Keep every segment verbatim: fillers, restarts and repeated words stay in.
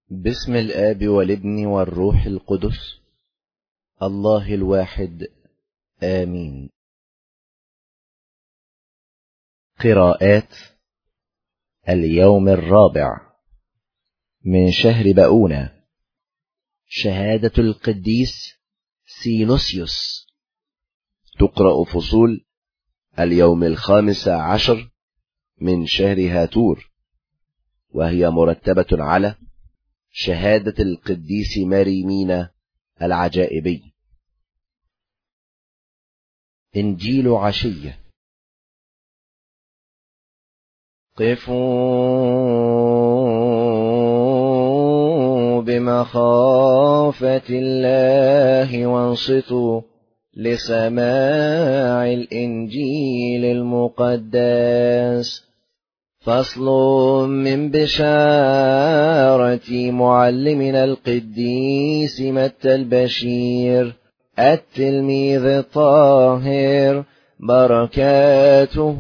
باسم الآب والابن والروح القدس الله الواحد آمين. قراءات اليوم الرابع من شهر بقونة. شهادة القديس سينوسيوس. تقرأ فصول اليوم الخامس عشر من شهر هاتور، وهي مرتبة على شهادة القديس ماريمينا العجائبي. إنجيل عشية. قفوا بمخافة الله وانصتوا لسماع الإنجيل المقدس. فصل من بشارة معلمنا القديس متى البشير التلميذ الطاهر، بركاته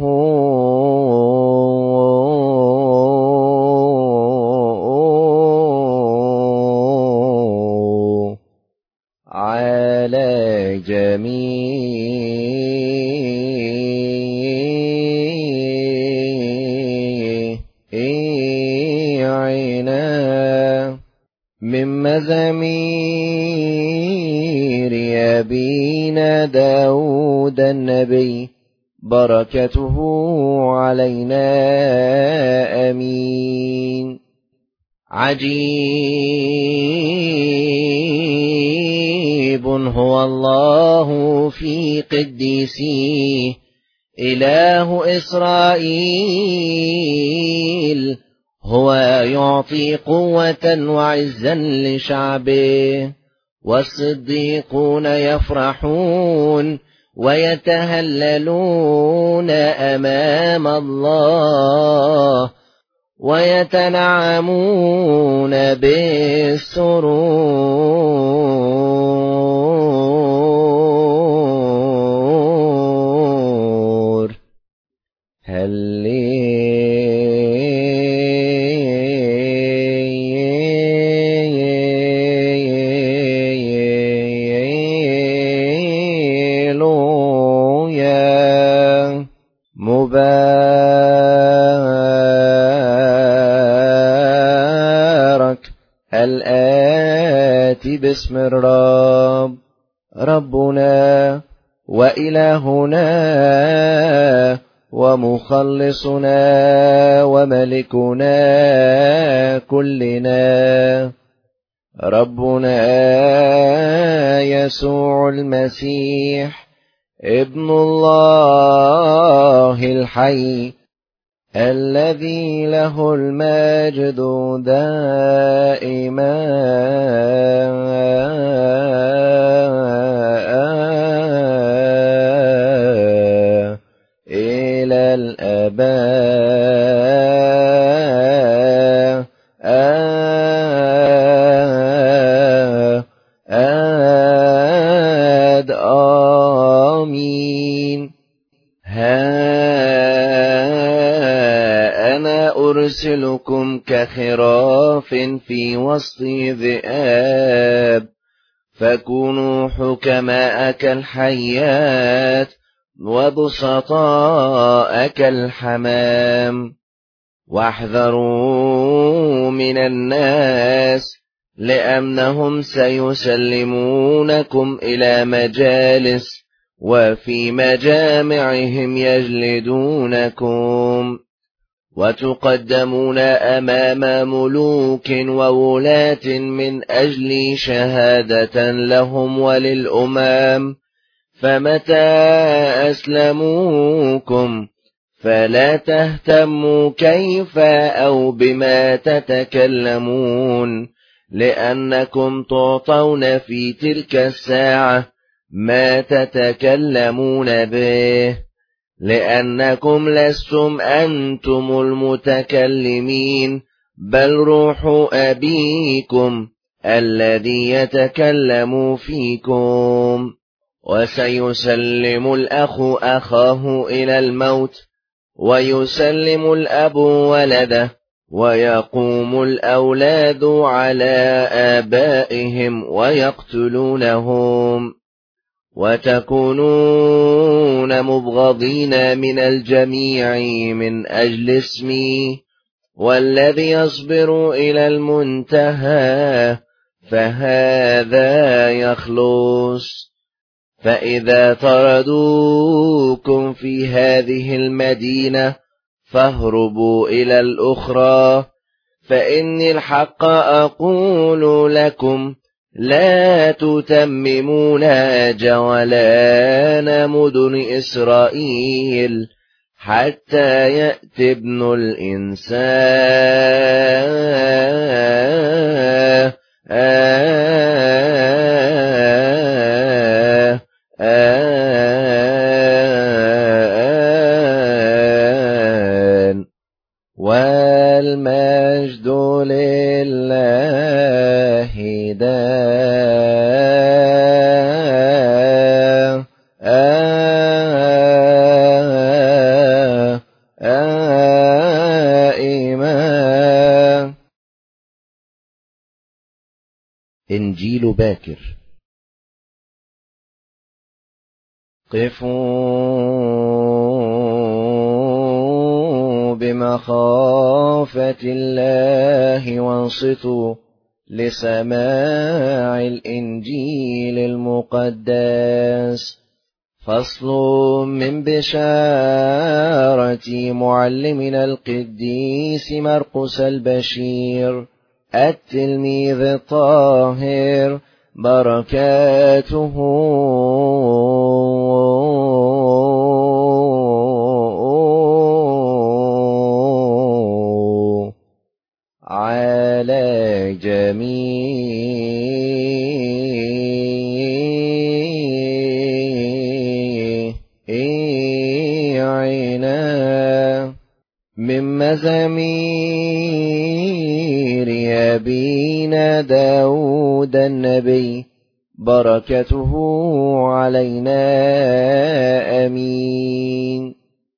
على جميعنا. من مزامير أبينا داود النبي، بركته علينا آمين. عجيب هو الله في قديسيه، إله إسرائيل، هو يعطي قوة وعزا لشعبه. والصديقون يفرحون ويتهللون أمام الله، ويتنعمون بالسرور. هللويا. مبارك الآتي باسم الرب، ربنا وإلهنا ومخلصنا وملكنا كلنا، ربنا يسوع المسيح ابن الله الحي، الذي له المجد دائما إلى الآباء آد آمين. ها أنا أرسلكم كخراف في وسط ذئاب، فكونوا حكماء كالحيات وبسطاء كالحمام. واحذروا من الناس، لأنهم سيسلمونكم إلى مجالس، وفي مجامعهم يجلدونكم، وتقدمون أمام ملوك وولاة من أجل شهادة لهم وللأمم. فمتى أسلموكم فلا تهتموا كيف أو بما تتكلمون، لأنكم تعطون في تلك الساعة ما تتكلمون به، لأنكم لستم أنتم المتكلمين، بل روح أبيكم الذي يتكلم فيكم. وسيسلم الأخ أخاه إلى الموت، ويسلم الأب ولده، ويقوم الأولاد على آبائهم ويقتلونهم، وتكونون مبغضين من الجميع من أجل اسمي، والذي يصبر إلى المنتهى فهذا يخلص. فإذا طردوكم في هذه المدينة فاهربوا إلى الأخرى، فإني الحق أقول لكم لا تتممون جولان مدن إسرائيل حتى يأتي ابن الإنسان. آه آه والمجد لله دائما. إنجيل باكر. قفوا بمخافة الله وانصتوا لسماع الإنجيل المقدس. فصل من بشارة معلمنا القديس مرقس البشير التلميذ الطاهر، بركاته على جميعنا. من مزامير أبينا داود النبي، بركته علينا آمين.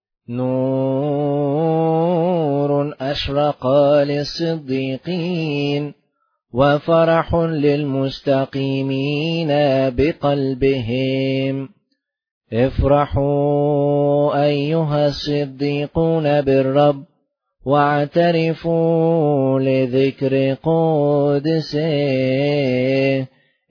نور أشرق للصديقين، وفرح للمستقيمين بقلبهم. افرحوا أيها الصديقون بالرب، واعترفوا لذكر قدسه.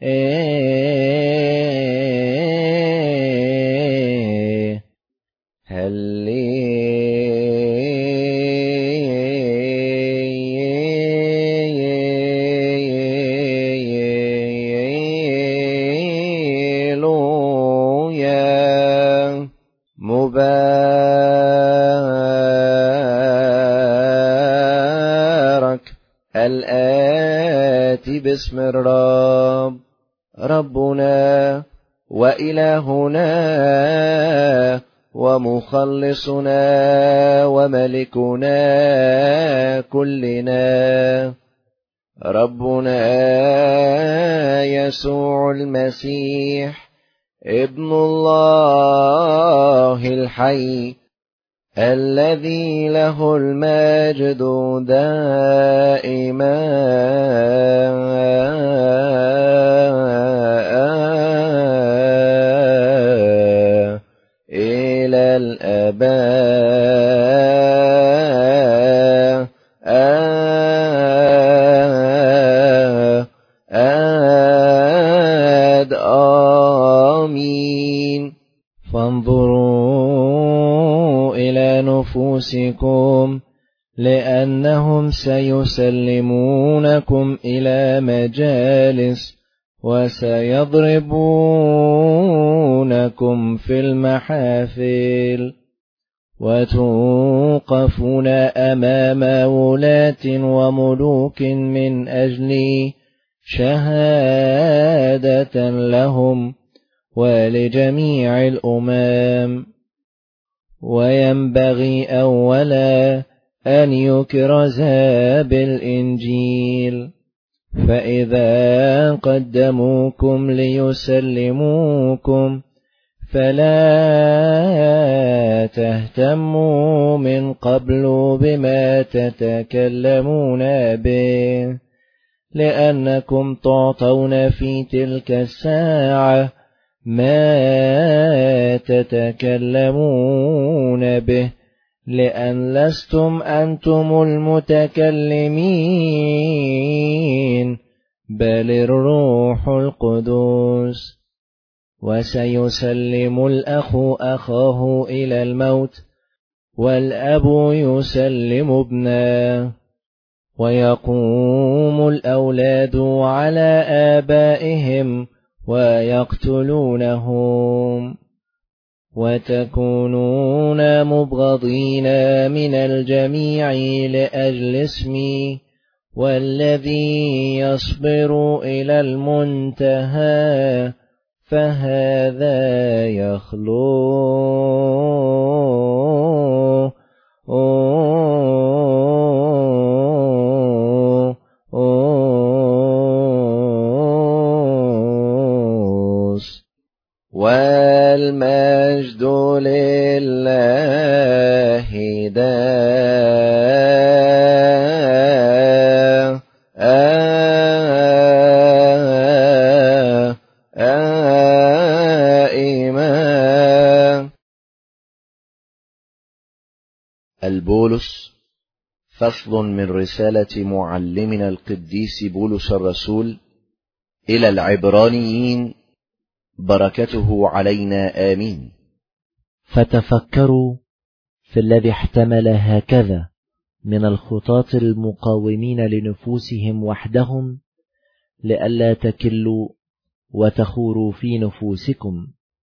هللويا. مبارك الآتي باسم الرب، ربنا وإلهنا ومخلصنا وملكنا كلنا، ربنا يسوع المسيح ابن الله الحي، الذي له المجد دائما إلى الآباء. آمين. فانظروا إلى نفوسكم، لأنهم سيسلمونكم إلى مجالس، وسيضربونكم في المحافل، وتوقفون أمام ولاة وملوك من أجل شهادة لهم ولجميع الأمم. وينبغي أولا أن يكرز بالإنجيل، فإذا قدموكم ليسلموكم فلا تهتموا من قبل بما تتكلمون به، لأنكم تعطون في تلك الساعة ما تتكلمون به، لأن لستم أنتم المتكلمين بل الروح القدس. وسيسلم الأخ أخاه إلى الموت، والأب يسلم ابنه، ويقوم الأولاد على آبائهم ويقتلونهم، وتكونون مبغضين من الجميع لأجل اسمي، والذي يصبر إلى المنتهى فهذا يخلو والمجد لله دائما. البولس، فصل من رسالة معلمنا القديس بولس الرسول إلى العبرانيين، بركته علينا آمين. فتفكروا في الذي احتمل هكذا من الخطاة المقاومين لنفوسهم وحدهم، لئلا تكلوا وتخوروا في نفوسكم،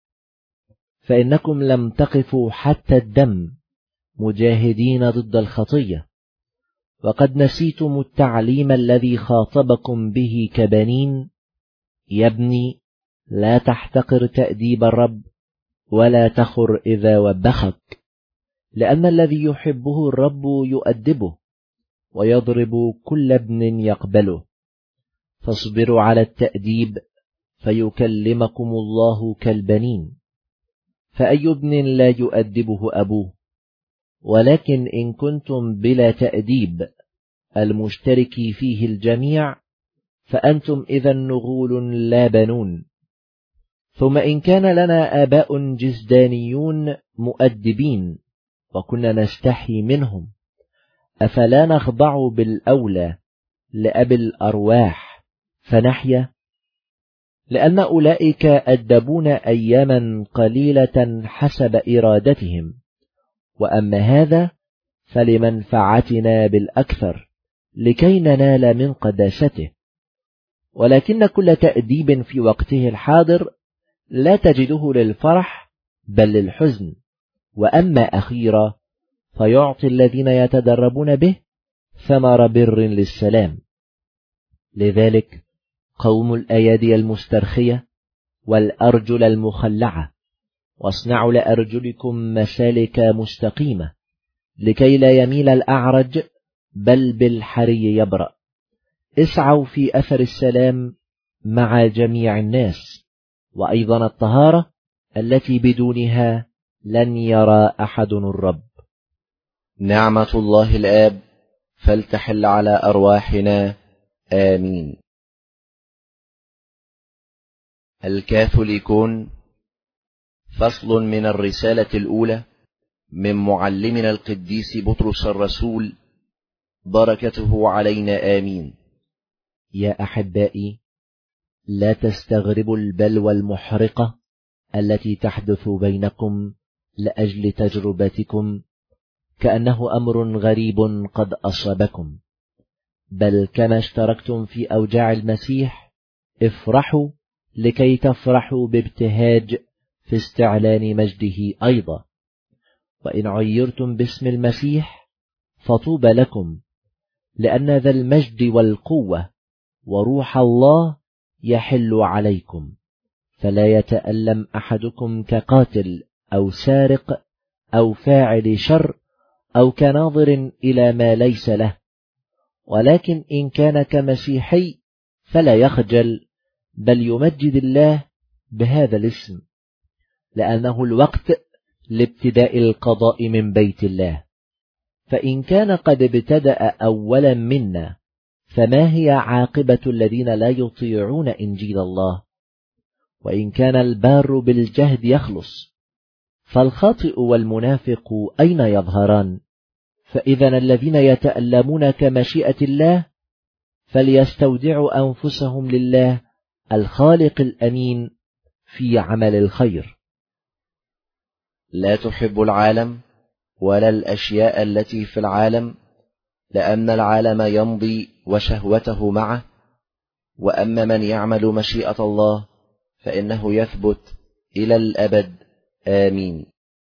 فإنكم لم تقفوا حتى الدم مجاهدين ضد الخطية، وقد نسيتم التعليم الذي خاطبكم به كبنين. يا ابني، لا تحتقر تأديب الرب، ولا تخر إذا وبخك، لأن الذي يحبه الرب يؤدبه، ويضرب كل ابن يقبله. فاصبروا على التأديب، فيكلمكم الله كالبنين. فأي ابن لا يؤدبه أبوه؟ ولكن إن كنتم بلا تأديب المشترك فيه الجميع، فأنتم إذا نغول لا بنون. ثم إن كان لنا آباء جسدانيون مؤدبين وكنا نستحي منهم، أفلا نخضع بالأولى لأب الأرواح فنحيا؟ لأن أولئك أدبون أياما قليلة حسب إرادتهم، وأما هذا فلمنفعتنا بالأكثر لكي ننال من قداسته. ولكن كل تأديب في وقته الحاضر لا تجده للفرح بل للحزن، وأما أخيرا فيعطي الذين يتدربون به ثمر بر للسلام. لذلك قوموا الأيادي المسترخية والأرجل المخلعة، واصنعوا لأرجلكم مسالك مستقيمة، لكي لا يميل الأعرج بل بالحري يبرأ. اسعوا في أثر السلام مع جميع الناس، وأيضا الطهارة التي بدونها لن يرى أحد الرب. نعمة الله الآب فلتحل على أرواحنا آمين. الكاثوليكون، فصل من الرسالة الأولى من معلمنا القديس بطرس الرسول، بركته علينا آمين. يا أحبائي، لا تستغربوا البلوى المحرقة التي تحدث بينكم لأجل تجربتكم كأنه أمر غريب قد أصابكم، بل كما اشتركتم في أوجاع المسيح افرحوا لكي تفرحوا بابتهاج في استعلان مجده أيضا. وإن عيرتم باسم المسيح فطوبى لكم، لأن ذا المجد والقوة وروح الله يحل عليكم، فلا يتألم أحدكم كقاتل أو سارق أو فاعل شر أو كناظر إلى ما ليس له، ولكن إن كان كمسيحي فلا يخجل، بل يمجد الله بهذا الاسم، لأنه الوقت لابتداء القضاء من بيت الله. فإن كان قد ابتدأ أولا منا، فما هي عاقبة الذين لا يطيعون إنجيل الله؟ وإن كان البار بالجهد يخلص، فالخاطئ والمنافق أين يظهران؟ فإذا الذين يتألمون كمشيئة الله فليستودعوا أنفسهم لله الخالق الأمين في عمل الخير. لا تحب العالم ولا الأشياء التي في العالم، لأن العالم يمضي وشهوته معه، وأما من يعمل مشيئة الله فإنه يثبت إلى الأبد. آمين.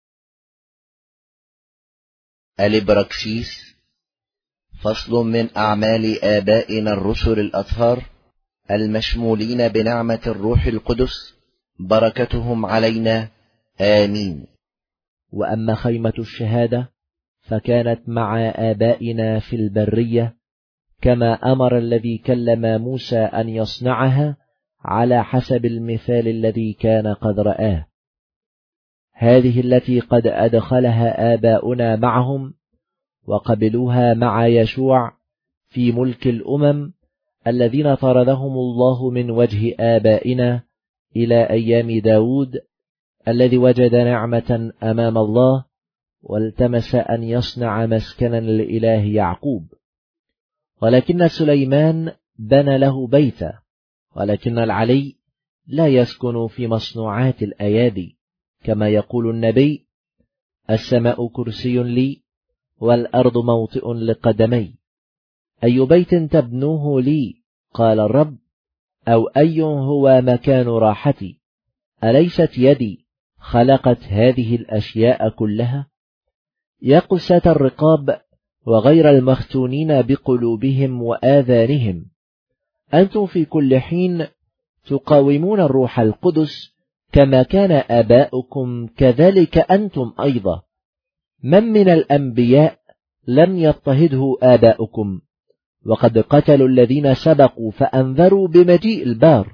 الإبراكسيس. فصل من أعمال آبائنا الرسل الأطهار المشمولين بنعمة الروح القدس، بركتهم علينا. آمين. وأما خيمة الشهادة فكانت مع آبائنا في البرية، كما أمر الذي كلم موسى أن يصنعها على حسب المثال الذي كان قد رآه. هذه التي قد أدخلها آباؤنا معهم وقبلوها مع يشوع في ملك الأمم الذين طردهم الله من وجه آبائنا إلى أيام داود، الذي وجد نعمة أمام الله والتمس أن يصنع مسكنا لإله يعقوب. ولكن سليمان بنى له بيتا، ولكن العلي لا يسكن في مصنوعات الأيادي، كما يقول النبي: السماء كرسي لي والأرض موطئ لقدمي. أي بيت تبنوه لي؟ قال الرب. أو أي هو مكان راحتي؟ أليست يدي خلقت هذه الأشياء كلها؟ يا قساة الرقاب وغير المختونين بقلوبهم وآذانهم، أنتم في كل حين تقاومون الروح القدس، كما كان آباؤكم كذلك أنتم أيضا. من من الأنبياء لم يضطهده آباؤكم؟ وقد قتلوا الذين سبقوا فأنذروا بمجيء البار.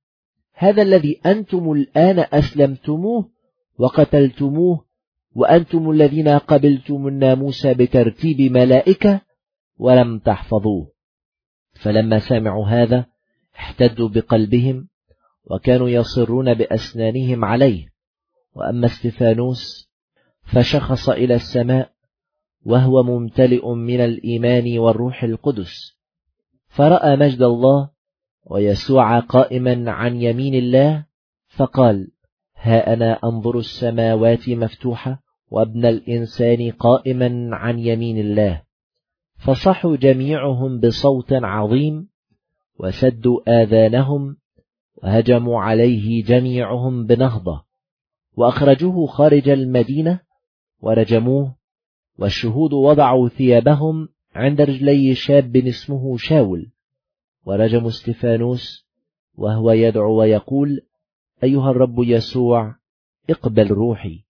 هذا الذي أنتم الآن أسلمتموه وقتلتموه، وأنتم الذين قبلتم الناموس بترتيب ملائكة ولم تحفظوه. فلما سمعوا هذا احتدوا بقلبهم، وكانوا يصرون بأسنانهم عليه. وأما استفانوس فشخص إلى السماء وهو ممتلئ من الإيمان والروح القدس، فرأى مجد الله ويسوع قائما عن يمين الله، فقال: ها أنا أنظر السماوات مفتوحة وابن الإنسان قائما عن يمين الله. فصحوا جميعهم بصوت عظيم وسدوا آذانهم، وهجموا عليه جميعهم بنهضة، وأخرجوه خارج المدينة ورجموه. والشهود وضعوا ثيابهم عند رجلي شاب اسمه شاول، ورجموا استفانوس وهو يدعو ويقول: أيها الرب يسوع، اقبل روحي.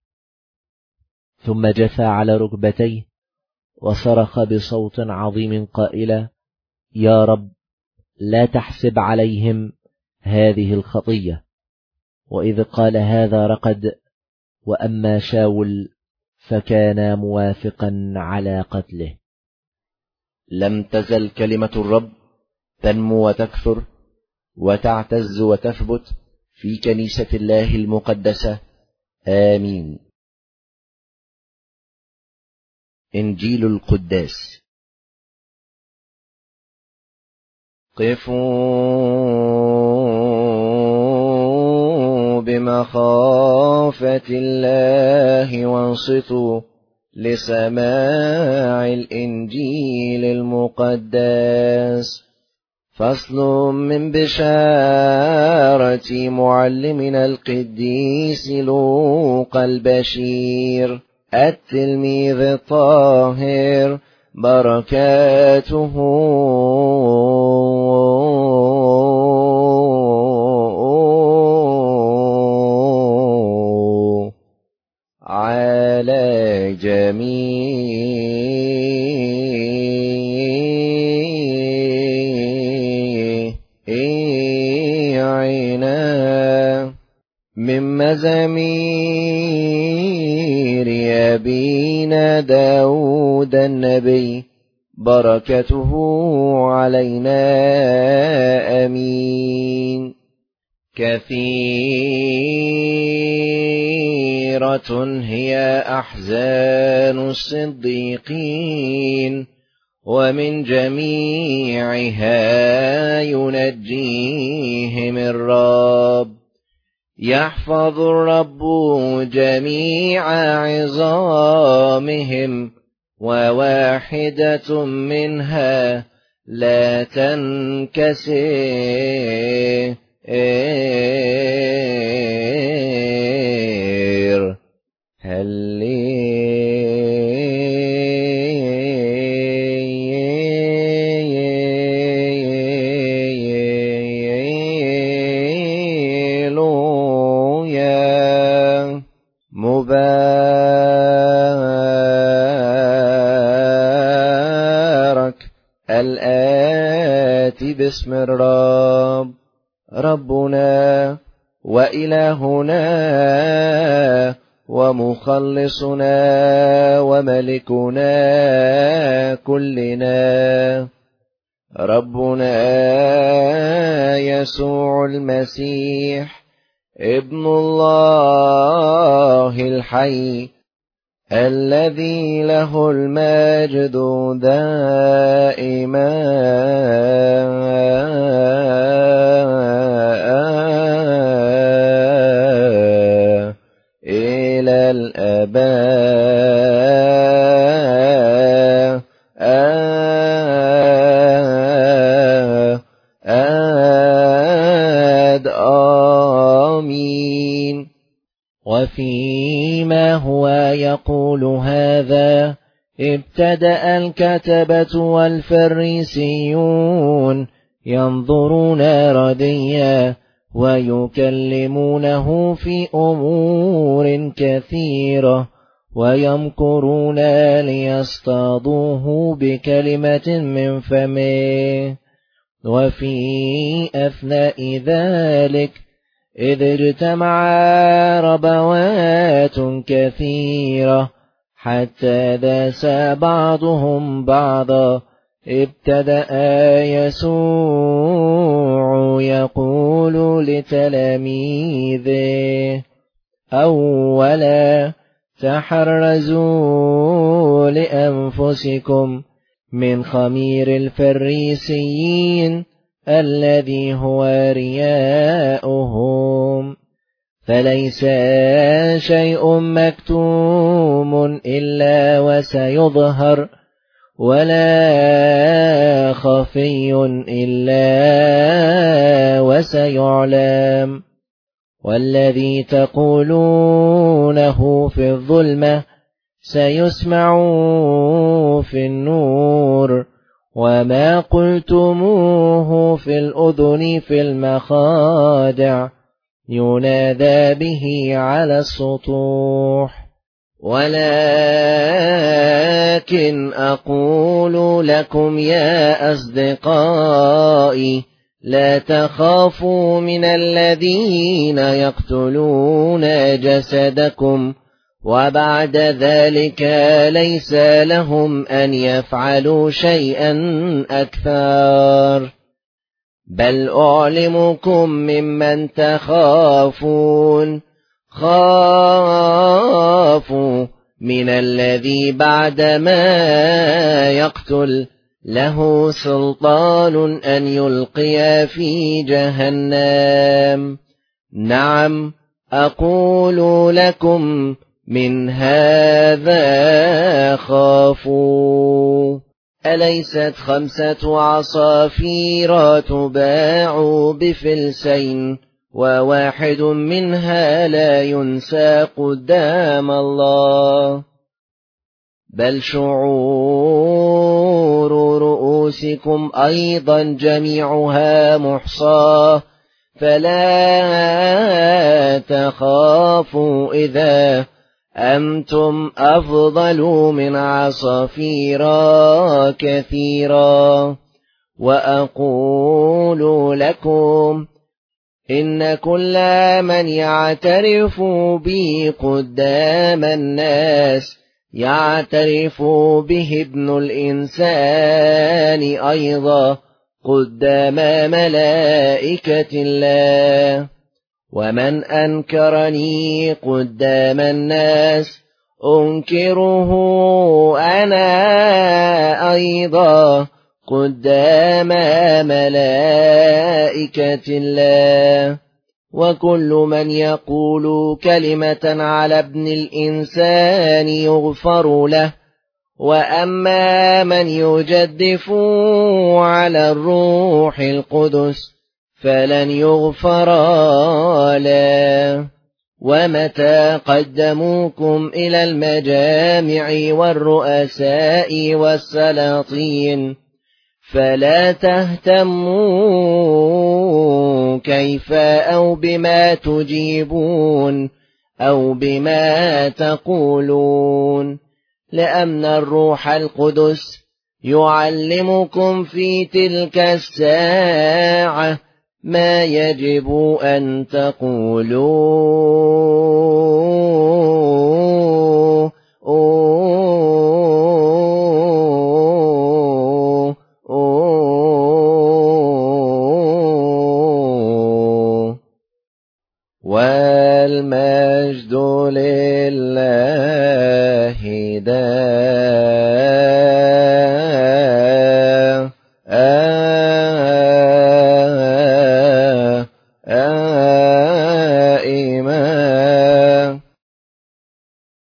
ثم جثى على ركبتيه وصرخ بصوت عظيم قائلا: يا رب، لا تحسب عليهم هذه الخطية. وإذ قال هذا رقد، وأما شاول فكان موافقا على قتله. لم تزل كلمة الرب تنمو وتكثر وتعتز وتثبت في كنيسة الله المقدسة. آمين. إنجيل القداس. قفوا بمخافة الله وانصتوا لسماع الإنجيل المقدس. فصل من بشارة معلمنا القديس لوقا البشير التلميذ الطاهر، بركاته على جميعنا من مزامير أبينا داود النبي، بركته علينا آمين. كثيرة هي أحزان الصديقين، ومن جميعها ينجيهم الرب. يحفظ الرب جميع عظامهم، وواحدة منها لا تنكسر. هللويا. مبارك الآتي باسم الرب، ربنا وإلهنا ومخلصنا وملكنا كلنا، ربنا يسوع المسيح ابن الله الحي، الذي له المجد دائما إلى الآباء. آمين. وفيما هو يقول هذا، ابتدأ الكتبة والفريسيون ينظرون رديا، ويكلمونه في أمور كثيرة، ويمكرون ليصطادوه بكلمة من فمه. وفي أثناء ذلك إذ اجتمع ربوات كثيرة حتى داس بعضهم بعضا، ابتدأ يسوع يقول لتلاميذه: أولا تحرزوا لأنفسكم من خمير الفريسيين الذي هو رياؤهم، فليس شيء مكتوم إلا وسيظهر، ولا خفي إلا وسيعلم. والذي تقولونه في الظلمة سيسمع في النور، وما قلتموه في الأذن في المخادع ينادى به على السطوح. ولكن أقول لكم يا أصدقائي، لا تخافوا من الذين يقتلون جسدكم، وبعد ذلك ليس لهم أن يفعلوا شيئا أكثر، بل أعلمكم ممن تخافون. خافوا من الذي بعدما يقتل له سلطان أن يلقي في جهنم. نعم أقول لكم من هذا خافوا. أليست خمسة عصافير تباع بفلسين، وواحد منها لا ينسى قدام الله؟ بل شعور رؤوسكم أيضا جميعها محصاة، فلا تخافوا إذا أنتم أفضل من عصافير كثيرا. وأقول لكم إن كل من يعترف بي قدام الناس يعترف به ابن الإنسان أيضا قدام ملائكة الله. ومن أنكرني قدام الناس أنكره أنا أيضا قدام ملائكة الله. وكل من يقول كلمة على ابن الإنسان يغفر له، وأما من يجدف على الروح القدس فلن يغفر له. ومتى قدموكم إلى المجامع والرؤساء والسلاطين فلا تهتموا كيف أو بما تجيبون أو بما تقولون، لأن الروح القدس يعلمكم في تلك الساعة ما يجب أن تقولون.